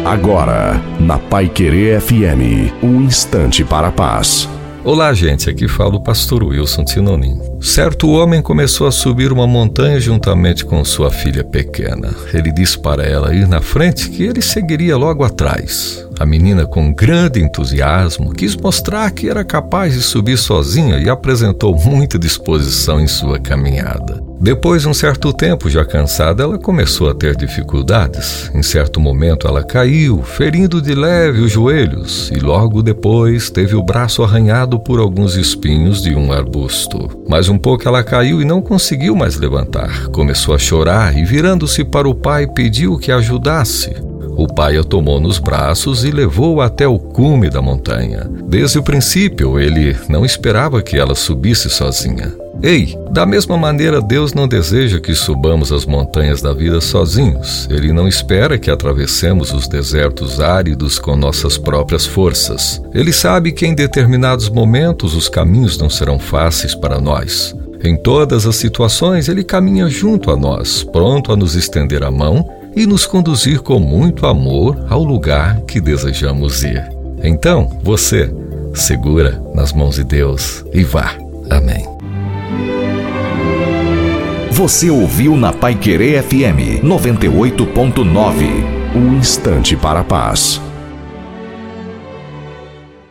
Agora, na Paiquerê FM, um instante para a paz. Olá, gente, aqui fala o pastor Wilson Tinonim. Certo homem começou a subir uma montanha juntamente com sua filha pequena. Ele disse para ela ir na frente que ele seguiria logo atrás. A menina, com grande entusiasmo, quis mostrar que era capaz de subir sozinha e apresentou muita disposição em sua caminhada. Depois de um certo tempo, já cansada, ela começou a ter dificuldades. Em certo momento ela caiu, ferindo de leve os joelhos, e logo depois teve o braço arranhado por alguns espinhos de um arbusto. Mais um pouco ela caiu e não conseguiu mais levantar. Começou a chorar e, virando-se para o pai, pediu que a ajudasse. O pai a tomou nos braços e levou-a até o cume da montanha. Desde o princípio, ele não esperava que ela subisse sozinha. Ei, da mesma maneira, Deus não deseja que subamos as montanhas da vida sozinhos. Ele não espera que atravessemos os desertos áridos com nossas próprias forças. Ele sabe que em determinados momentos os caminhos não serão fáceis para nós. Em todas as situações, Ele caminha junto a nós, pronto a nos estender a mão e nos conduzir com muito amor ao lugar que desejamos ir. Então, você, segura nas mãos de Deus e vá. Amém. Você ouviu na Paiquerê FM 98.9, um instante para a paz.